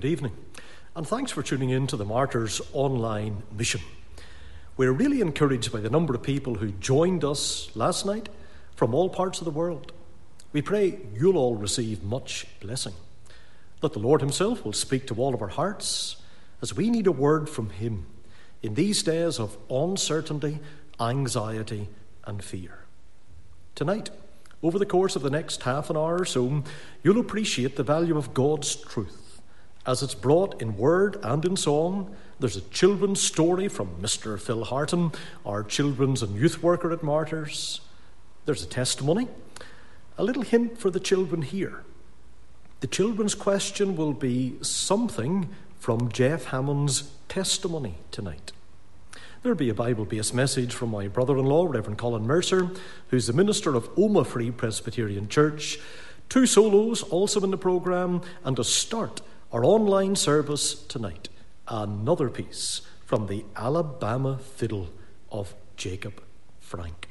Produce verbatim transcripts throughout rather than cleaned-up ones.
Good evening, and thanks for tuning in to the Martyrs Online Mission. We're really encouraged by the number of people who joined us last night from all parts of the world. We pray you'll all receive much blessing, that the Lord himself will speak to all of our hearts as we need a word from him in these days of uncertainty, anxiety, and fear. Tonight, over the course of the next half an hour or so, you'll appreciate the value of God's truth as it's brought in word and in song. There's a children's story from Mister Phil Harton, our children's and youth worker at Martyrs. There's a testimony, a little hint for the children here. The children's question will be something from Jeff Hammond's testimony tonight. There'll be a Bible-based message from my brother-in-law, Reverend Colin Mercer, who's the minister of Omagh Free Presbyterian Church. Two solos also in the programme, and to start our online service tonight, another piece from the Alabama Fiddle of Jacob Frank.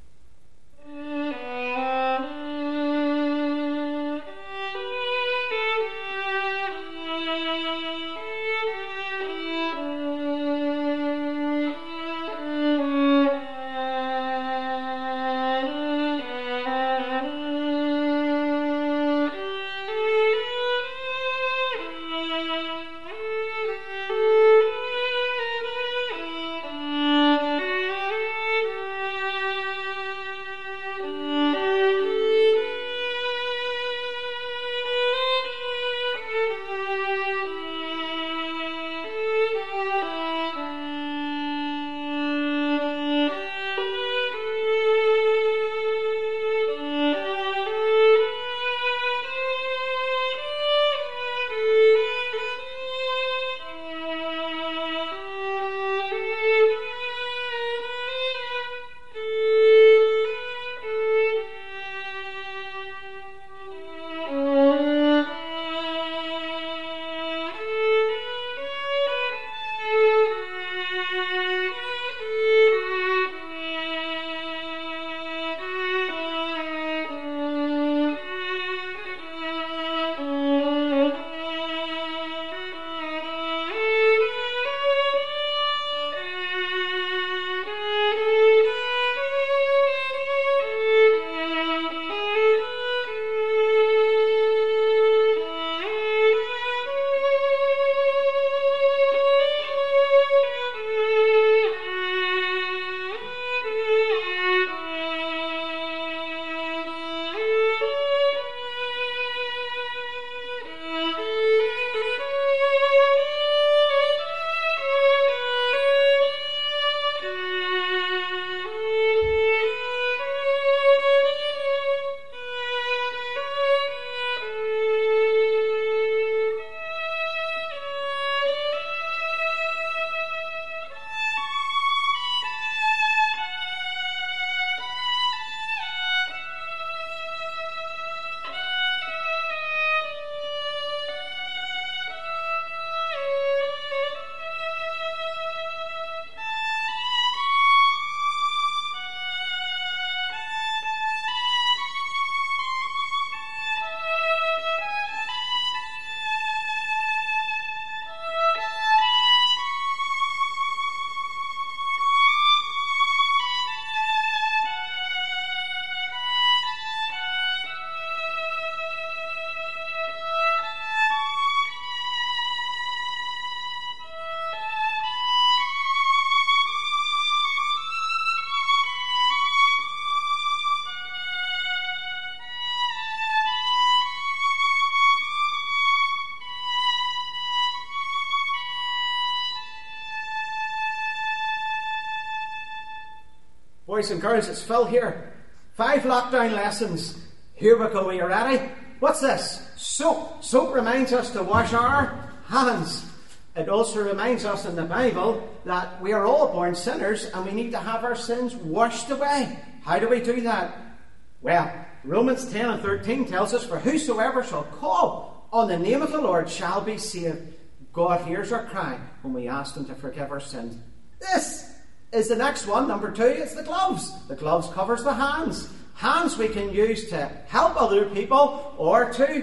Boys and girls, it's Phil here. Five lockdown lessons. Here we go. Are you ready? What's this? Soap. Soap reminds us to wash our hands. It also reminds us in the Bible that we are all born sinners and we need to have our sins washed away. How do we do that? Well, Romans ten and thirteen tells us, for whosoever shall call on the name of the Lord shall be saved. God hears our cry when we ask him to forgive our sins. This is the next one. Number two, it's the gloves. The gloves covers the hands. Hands we can use to help other people or to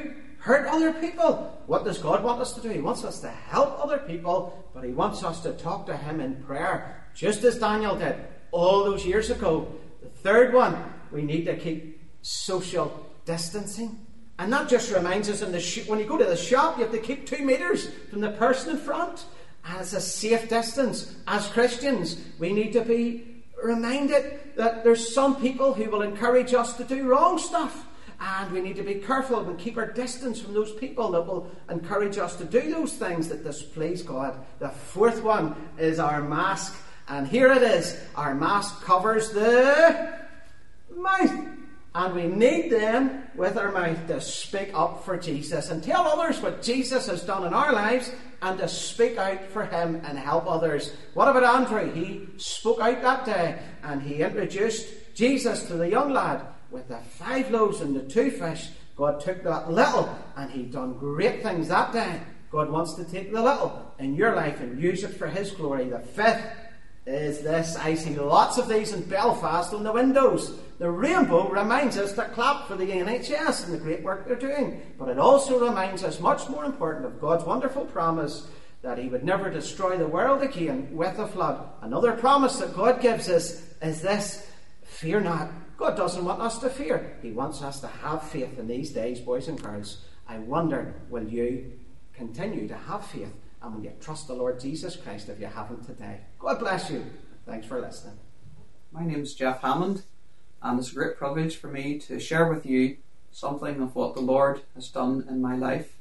hurt other people. What does God want us to do? He wants us to help other people, but he wants us to talk to him in prayer, just as Daniel did all those years ago. The third one, we need to keep social distancing. And that just reminds us, in the sh- when you go to the shop, you have to keep two metres from the person in front. And it's a safe distance. As Christians, we need to be reminded that there's some people who will encourage us to do wrong stuff. And we need to be careful and keep our distance from those people that will encourage us to do those things that displease God. The fourth one is our mask. And here it is. Our mask covers the mouth. And we need then, with our mouth, to speak up for Jesus and tell others what Jesus has done in our lives, and to speak out for him and help others. What about Andrew? He spoke out that day, and he introduced Jesus to the young lad with the five loaves and the two fish. God took that little, and he done great things that day. God wants to take the little in your life and use it for his glory. The fifth is this. I see lots of these in Belfast on the windows. The rainbow reminds us to clap for the N H S and the great work they're doing. But it also reminds us, much more important, of God's wonderful promise that he would never destroy the world again with a flood. Another promise that God gives us is this: fear not. God doesn't want us to fear. He wants us to have faith in these days, boys and girls. I wonder, will you continue to have faith? And will you trust the Lord Jesus Christ if you haven't today? God bless you. Thanks for listening. My name is Jeff Hammond, and it's a great privilege for me to share with you something of what the Lord has done in my life.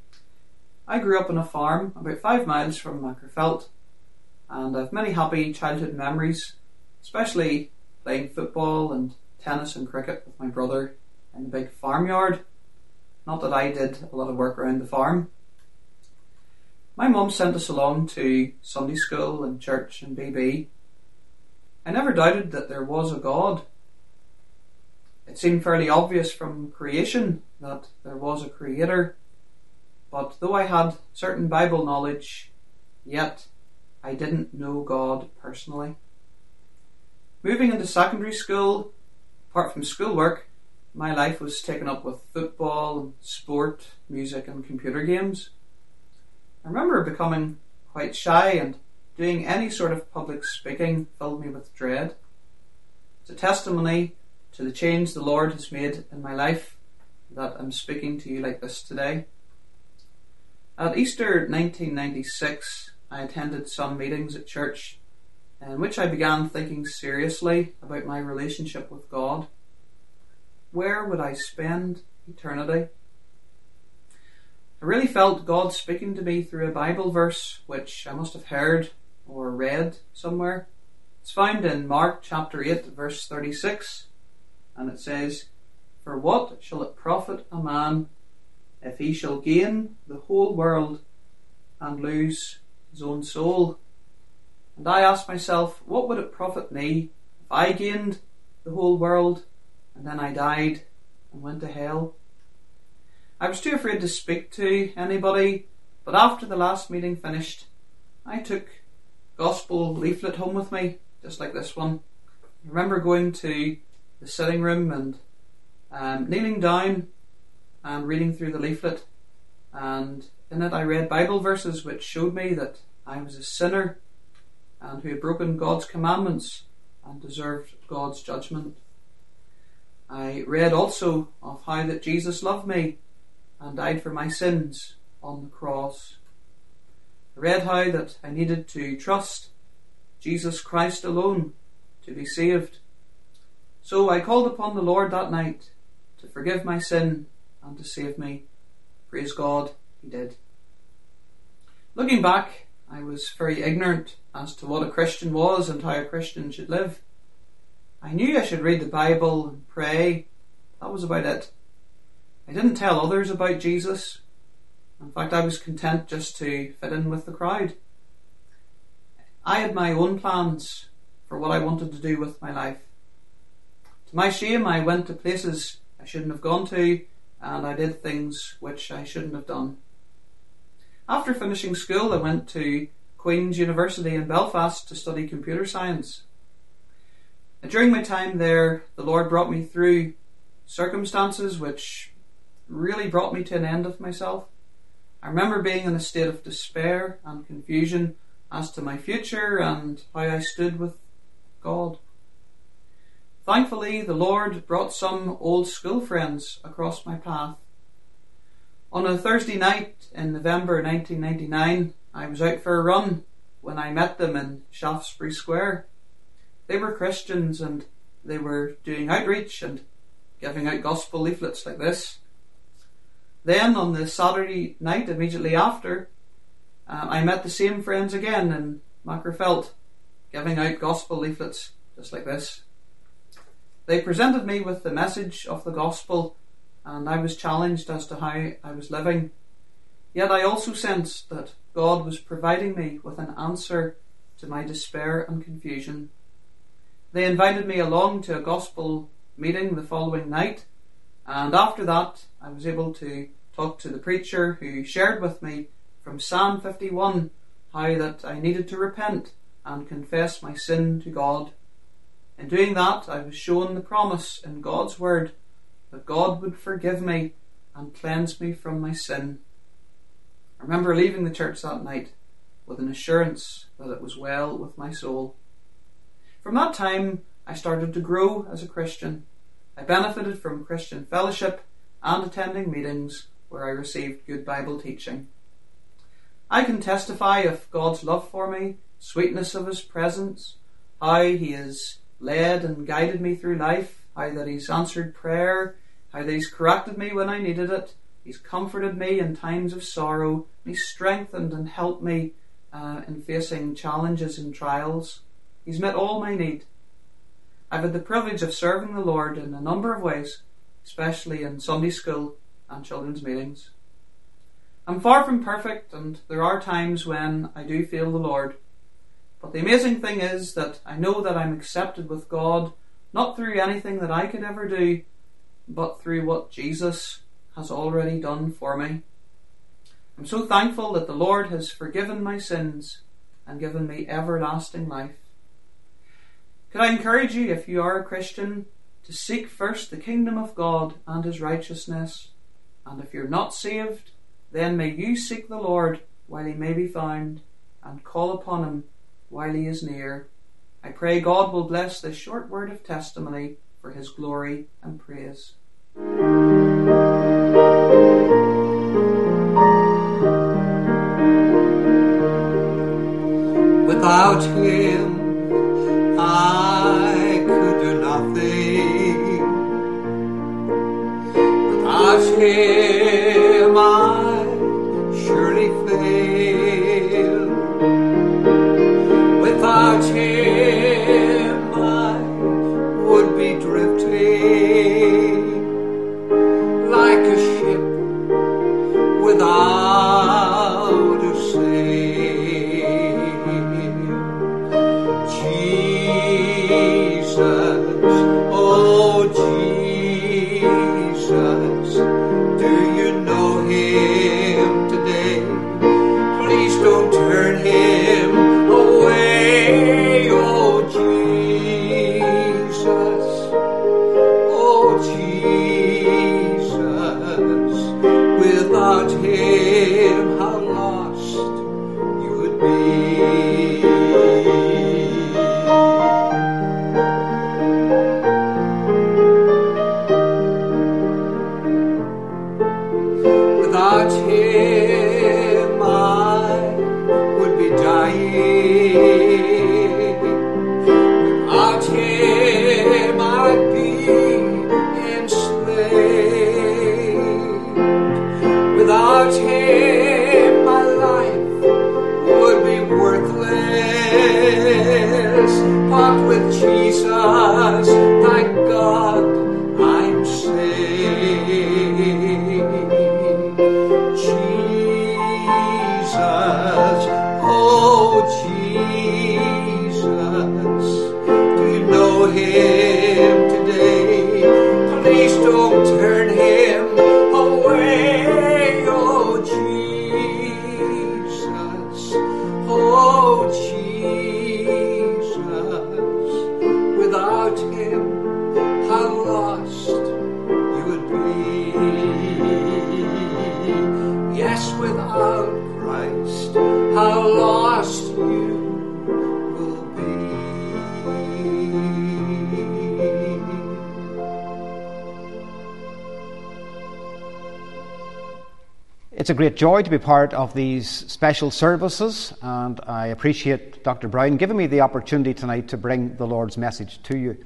I grew up on a farm about five miles from Mackerfelt, and I have many happy childhood memories, especially playing football and tennis and cricket with my brother in the big farmyard. Not that I did a lot of work around the farm. My mum sent us along to Sunday school and church and B B. I never doubted that there was a God. It seemed fairly obvious from creation that there was a creator, but though I had certain Bible knowledge, yet I didn't know God personally. Moving into secondary school, apart from schoolwork, my life was taken up with football, sport, music and computer games. I remember becoming quite shy, and doing any sort of public speaking filled me with dread. It's a testimony to the change the Lord has made in my life that I'm speaking to you like this today. At Easter nineteen ninety-six, I attended some meetings at church in which I began thinking seriously about my relationship with God. Where would I spend eternity? I really felt God speaking to me through a Bible verse which I must have heard or read somewhere. It's found in Mark chapter eight verse thirty-six, and it says, "For what shall it profit a man if he shall gain the whole world and lose his own soul?" And I asked myself, what would it profit me if I gained the whole world and then I died and went to hell? I was too afraid to speak to anybody, but after the last meeting finished, I took gospel leaflet home with me, just like this one. I remember going to the sitting room and um, kneeling down and reading through the leaflet, and in it I read Bible verses which showed me that I was a sinner and who had broken God's commandments and deserved God's judgment. I read also of how that Jesus loved me and died for my sins on the cross. I read how that I needed to trust Jesus Christ alone to be saved. So I called upon the Lord that night to forgive my sin and to save me. Praise God, he did. Looking back, I was very ignorant as to what a Christian was and how a Christian should live. I knew I should read the Bible and pray. That was about it. I didn't tell others about Jesus. In fact, I was content just to fit in with the crowd. I had my own plans for what I wanted to do with my life. To my shame, I went to places I shouldn't have gone to, and I did things which I shouldn't have done. After finishing school, I went to Queen's University in Belfast to study computer science. And during my time there, the Lord brought me through circumstances which really brought me to an end of myself. I remember being in a state of despair and confusion as to my future and how I stood with God. Thankfully, the Lord brought some old school friends across my path. On a Thursday night in November nineteen ninety-nine, I was out for a run when I met them in Shaftesbury Square. They were Christians and they were doing outreach and giving out gospel leaflets like this. Then on the Saturday night immediately after, uh, I met the same friends again in Magherafelt, giving out gospel leaflets just like this. They presented me with the message of the gospel, and I was challenged as to how I was living. Yet I also sensed that God was providing me with an answer to my despair and confusion. They invited me along to a gospel meeting the following night, and after that I was able to talk to the preacher who shared with me from Psalm fifty-one how that I needed to repent and confess my sin to God. In doing that, I was shown the promise in God's word that God would forgive me and cleanse me from my sin. I remember leaving the church that night with an assurance that it was well with my soul. From that time, I started to grow as a Christian. I benefited from Christian fellowship and attending meetings where I received good Bible teaching. I can testify of God's love for me, sweetness of His presence, how He has led and guided me through life, how that He's answered prayer, how that He's corrected me when I needed it, He's comforted me in times of sorrow, and He's strengthened and helped me uh, in facing challenges and trials. He's met all my need. I've had the privilege of serving the Lord in a number of ways, especially in Sunday school and children's meetings. I'm far from perfect, and there are times when I do fail the Lord. But the amazing thing is that I know that I'm accepted with God, not through anything that I could ever do, but through what Jesus has already done for me. I'm so thankful that the Lord has forgiven my sins and given me everlasting life. Could I encourage you, if you are a Christian, to seek first the kingdom of God and His righteousness? And if you're not saved, then may you seek the Lord while He may be found, and call upon Him while He is near. I pray God will bless this short word of testimony for His glory and praise. Without Him I could do nothing. Without Him I surely fail. Without Him I would be drifting like a ship without a sail. Jesus, oh Jesus, do you know Him today? Please don't turn Him away, oh Jesus, oh Jesus, without Him how lost you would be. Without Him I would be dying. Without Him I'd be enslaved. Without Him my life would be worthless. But with Jesus, thank God, I'm saved. Jesus, oh Jesus, do you know Him today? Please don't turn Him away, oh Jesus, oh Jesus, without Him lost you will be. It's a great joy to be part of these special services, and I appreciate Doctor Brown giving me the opportunity tonight to bring the Lord's message to you.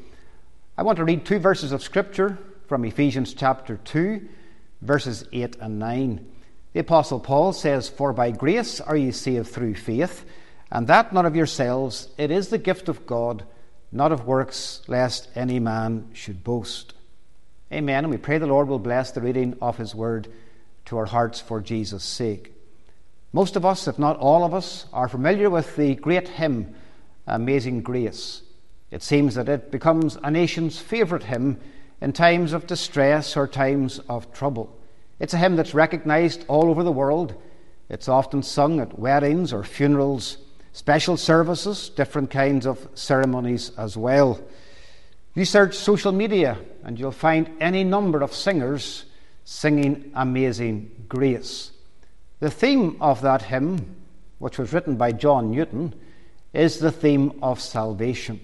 I want to read two verses of Scripture from Ephesians chapter two, verses eight and nine. The Apostle Paul says, "For by grace are ye saved through faith, and that not of yourselves, it is the gift of God, not of works, lest any man should boast." Amen, and we pray the Lord will bless the reading of his word to our hearts for Jesus' sake. Most of us, if not all of us, are familiar with the great hymn, Amazing Grace. It seems that it becomes a nation's favourite hymn in times of distress or times of trouble. It's a hymn that's recognised all over the world. It's often sung at weddings or funerals, special services, different kinds of ceremonies as well. You search social media and you'll find any number of singers singing Amazing Grace. The theme of that hymn, which was written by John Newton, is the theme of salvation.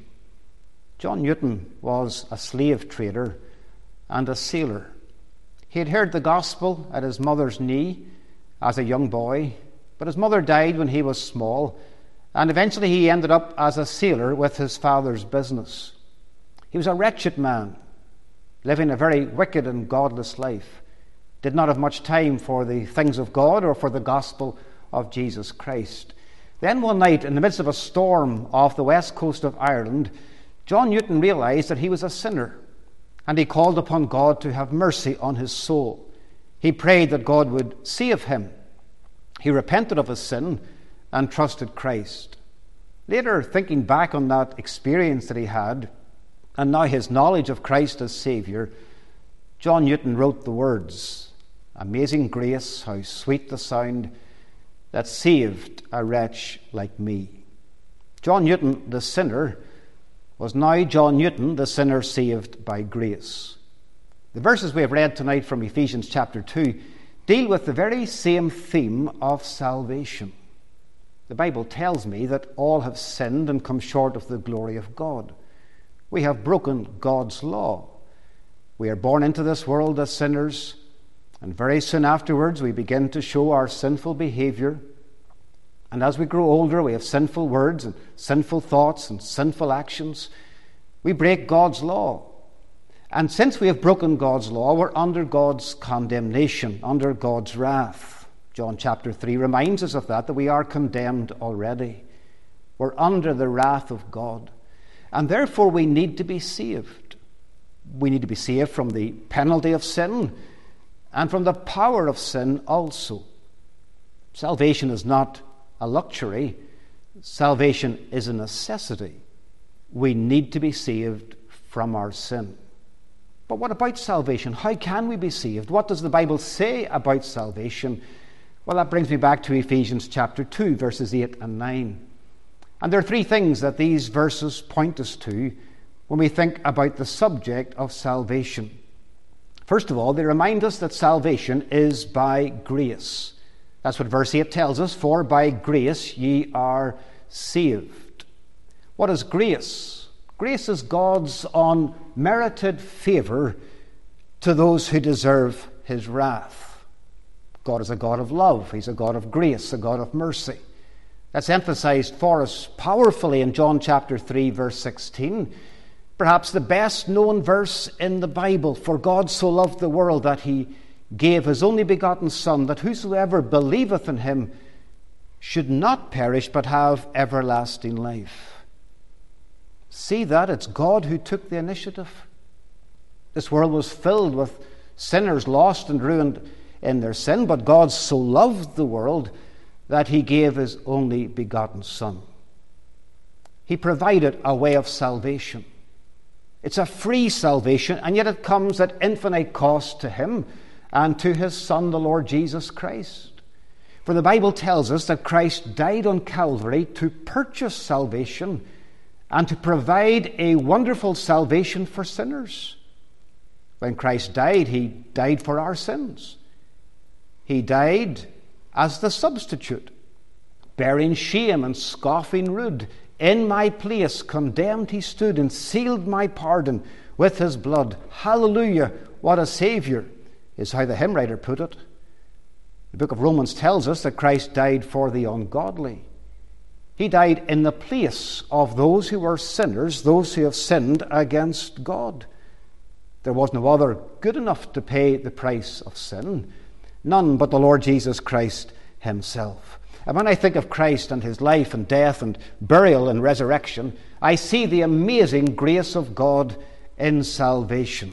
John Newton was a slave trader and a sailor. He had heard the gospel at his mother's knee as a young boy, but his mother died when he was small, and eventually he ended up as a sailor with his father's business. He was a wretched man, living a very wicked and godless life. Did not have much time for the things of God or for the gospel of Jesus Christ. Then one night, in the midst of a storm off the west coast of Ireland, John Newton realized that he was a sinner, and he called upon God to have mercy on his soul. He prayed that God would save him. He repented of his sin and trusted Christ. Later, thinking back on that experience that he had, and now his knowledge of Christ as Saviour, John Newton wrote the words, "Amazing grace, how sweet the sound that saved a wretch like me." John Newton, the sinner, was now John Newton, the sinner saved by grace. The verses we have read tonight from Ephesians chapter two deal with the very same theme of salvation. The Bible tells me that all have sinned and come short of the glory of God. We have broken God's law. We are born into this world as sinners, and very soon afterwards we begin to show our sinful behaviour. And as we grow older, we have sinful words and sinful thoughts and sinful actions. We break God's law. And since we have broken God's law, we're under God's condemnation, under God's wrath. John chapter three reminds us of that, that we are condemned already. We're under the wrath of God. And therefore we need to be saved. We need to be saved from the penalty of sin and from the power of sin also. Salvation is not a luxury. Salvation is a necessity. We need to be saved from our sin. But what about salvation? How can we be saved? What does the Bible say about salvation? Well, that brings me back to Ephesians chapter two, verses eight and nine. And there are three things that these verses point us to when we think about the subject of salvation. First of all, they remind us that salvation is by grace. That's what verse eight tells us, "For by grace ye are saved." What is grace? Grace is God's unmerited favour to those who deserve his wrath. God is a God of love. He's a God of grace, a God of mercy. That's emphasised for us powerfully in John chapter three, verse sixteen. Perhaps the best known verse in the Bible. "For God so loved the world that he gave his only begotten Son, that whosoever believeth in him should not perish but have everlasting life." See that? It's God who took the initiative. This world was filled with sinners lost and ruined in their sin, but God so loved the world that he gave his only begotten Son. He provided a way of salvation. It's a free salvation, and yet it comes at infinite cost to him and to his Son, the Lord Jesus Christ. For the Bible tells us that Christ died on Calvary to purchase salvation and to provide a wonderful salvation for sinners. When Christ died, he died for our sins. He died as the substitute. bearing shame and scoffing rude. In my place condemned he stood, and sealed my pardon with his blood. Hallelujah, what a Saviour, is how the hymn writer put it. The book of Romans tells us that Christ died for the ungodly. He died in the place of those who were sinners, those who have sinned against God. There was no other good enough to pay the price of sin. None but the Lord Jesus Christ himself. And when I think of Christ and his life and death and burial and resurrection, I see the amazing grace of God in salvation.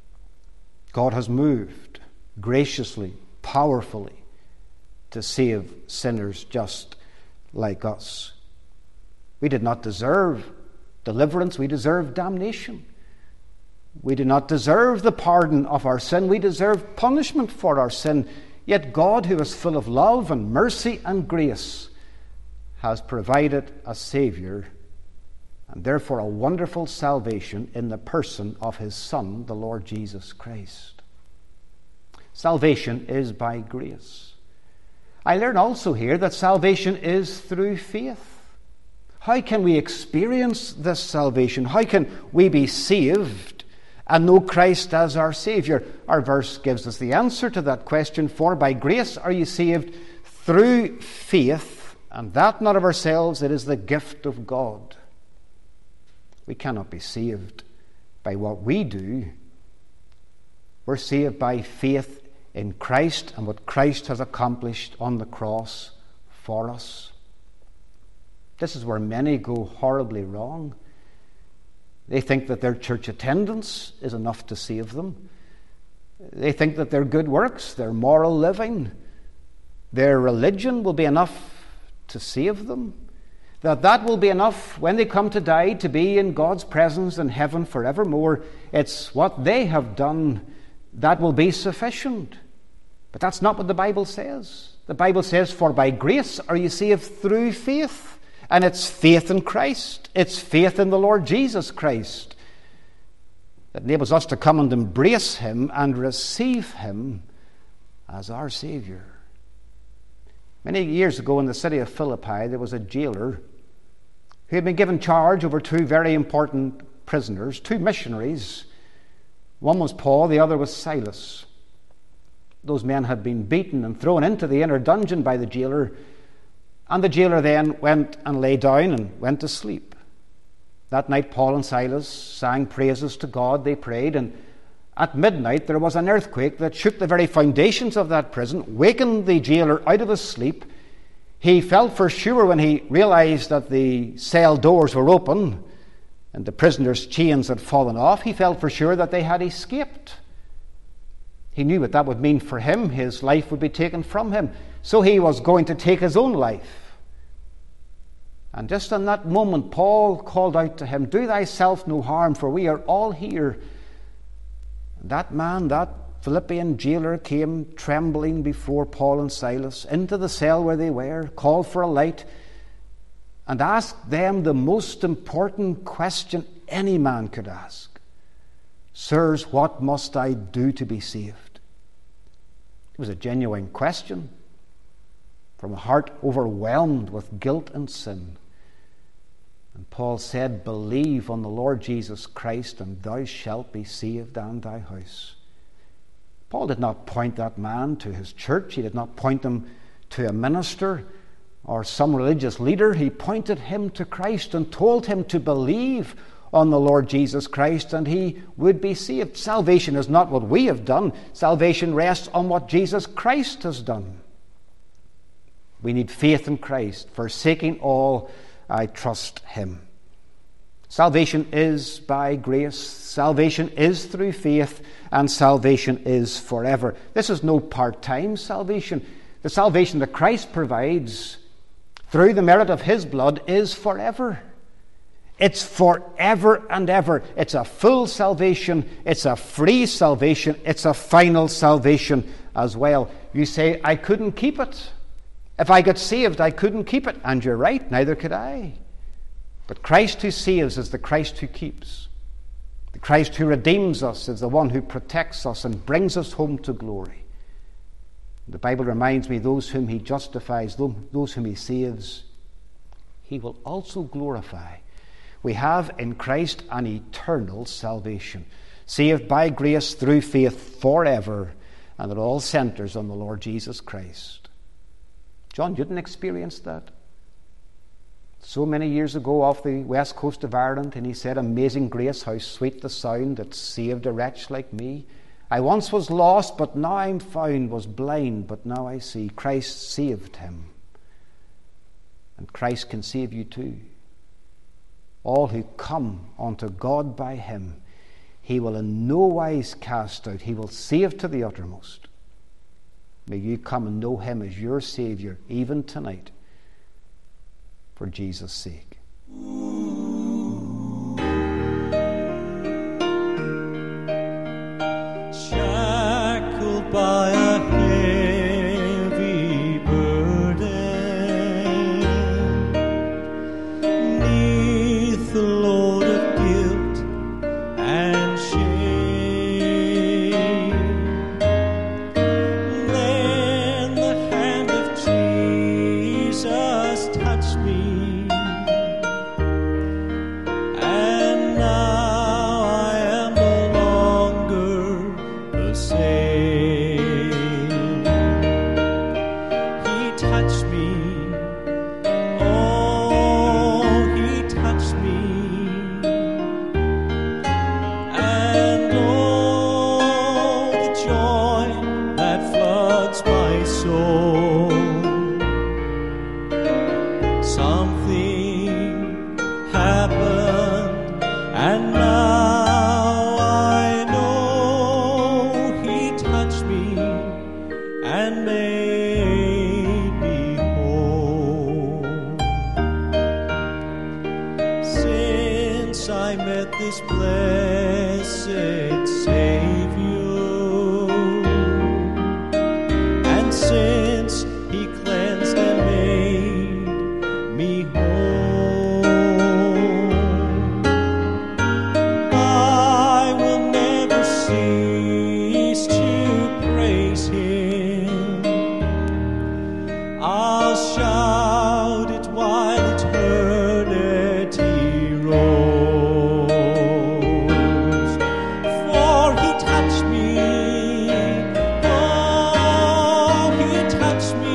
God has moved graciously, powerfully, to save sinners just like us. We did not deserve deliverance. We deserve damnation. We do not deserve the pardon of our sin. We deserve punishment for our sin. Yet God, who is full of love and mercy and grace, has provided a Saviour, and therefore a wonderful salvation in the person of his Son, the Lord Jesus Christ. Salvation is by grace. I learn also here that salvation is through faith. How can we experience this salvation? How can we be saved and know Christ as our Saviour? Our verse gives us the answer to that question. For by grace are you saved through faith, and that not of ourselves, it is the gift of God. We cannot be saved by what we do. We're saved by faith in Christ and what Christ has accomplished on the cross for us. This is where many go horribly wrong. They think that their church attendance is enough to save them. They think that their good works, their moral living, their religion will be enough to save them. That that will be enough when they come to die to be in God's presence in heaven forevermore. It's what they have done that will be sufficient. But that's not what the Bible says. The Bible says, for by grace are you saved through faith. And it's faith in Christ. It's faith in the Lord Jesus Christ that enables us to come and embrace him and receive him as our Saviour. Many years ago in the city of Philippi, there was a jailer who had been given charge over two very important prisoners, two missionaries. One was Paul, the other was Silas. Those men had been beaten and thrown into the inner dungeon by the jailer, and the jailer then went and lay down and went to sleep. That night Paul and Silas sang praises to God. They prayed, and at midnight there was an earthquake that shook the very foundations of that prison, wakened the jailer out of his sleep. He felt for sure when he realized that the cell doors were open and the prisoners' chains had fallen off, he felt for sure that they had escaped. He knew what that would mean for him. His life would be taken from him. So he was going to take his own life. And just in that moment, Paul called out to him, do thyself no harm, for we are all here. And that man, that Philippian jailer, came trembling before Paul and Silas into the cell where they were, called for a light, and asked them the most important question any man could ask. Sirs, what must I do to be saved? It was a genuine question from a heart overwhelmed with guilt and sin. And Paul said, believe on the Lord Jesus Christ, and thou shalt be saved and thy house. Paul did not point that man to his church. He did not point him to a minister or some religious leader. He pointed him to Christ and told him to believe on the Lord Jesus Christ, and he would be saved. Salvation is not what we have done. Salvation rests on what Jesus Christ has done. We need faith in Christ. Forsaking all, I trust him. Salvation is by grace. Salvation is through faith, and salvation is forever. This is no part-time salvation. The salvation that Christ provides through the merit of his blood is forever. It's forever and ever. It's a full salvation. It's a free salvation. It's a final salvation as well. You say, I couldn't keep it. If I got saved, I couldn't keep it. And you're right, neither could I. But Christ who saves is the Christ who keeps. The Christ who redeems us is the one who protects us and brings us home to glory. The Bible reminds me, those whom he justifies, those whom he saves, he will also glorify. We have in Christ an eternal salvation, saved by grace through faith forever, and it all centres on the Lord Jesus Christ. John Newton experienced that so many years ago off the west coast of Ireland, and he said, "Amazing grace, how sweet the sound that saved a wretch like me. I once was lost, but now I'm found, was blind, but now I see." Christ saved him. And Christ can save you too. All who come unto God by him, he will in no wise cast out. He will save to the uttermost. May you come and know him as your Saviour, even tonight, for Jesus' sake. Shackled by a heavy burden, 'neath the load of guilt and shame, then the hand of Jesus touched me, and now I am no longer the same. He touched me, oh, he touched me, and oh, the joy that floods my soul. Something happened, and now I know he touched me and made me whole. Since I met this blessed Savior, and since he cleansed and made me whole, I will never cease to praise him. I'll shout it while eternity rolls, for he touched me, oh, he touched me,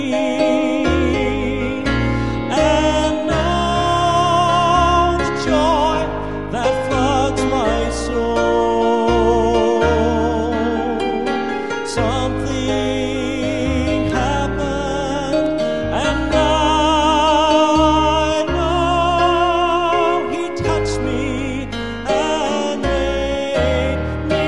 and now the joy that floods my soul. Something happened, and now I know he touched me and made me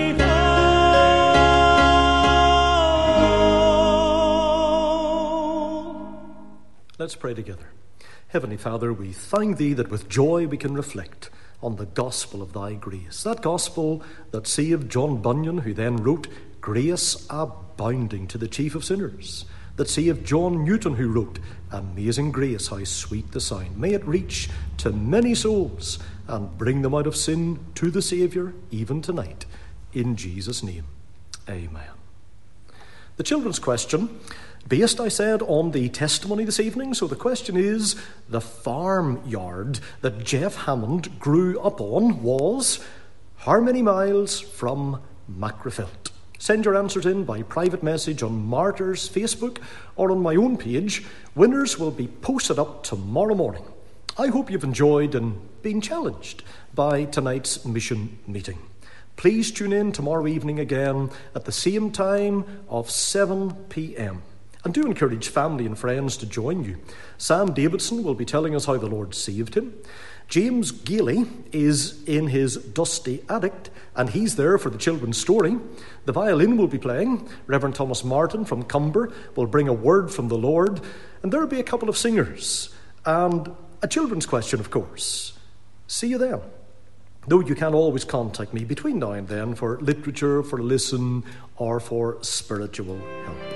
whole. Let's pray together. Heavenly Father, we thank thee that with joy we can reflect on the gospel of thy grace. That gospel that saved John Bunyan, who then wrote, "Grace abounding to the chief of sinners." That saved John Newton, who wrote, "Amazing grace, how sweet the sound." May it reach to many souls and bring them out of sin to the Saviour, even tonight. In Jesus' name, amen. The children's question, based, I said, on the testimony this evening. So the question is, the farmyard that Jeff Hammond grew up on was how many miles from Macrofilt? Send your answers in by private message on Martyrs Facebook or on my own page. Winners will be posted up tomorrow morning. I hope you've enjoyed and been challenged by tonight's mission meeting. Please tune in tomorrow evening again at the same time of seven p.m. And do encourage family and friends to join you. Sam Davidson will be telling us how the Lord saved him. James Gailey is in his dusty attic, and he's there for the children's story. The violin will be playing. Reverend Thomas Martin from Cumber will bring a word from the Lord. And there'll be a couple of singers. And a children's question, of course. See you then. Though you can always contact me between now and then for literature, for listen, or for spiritual help.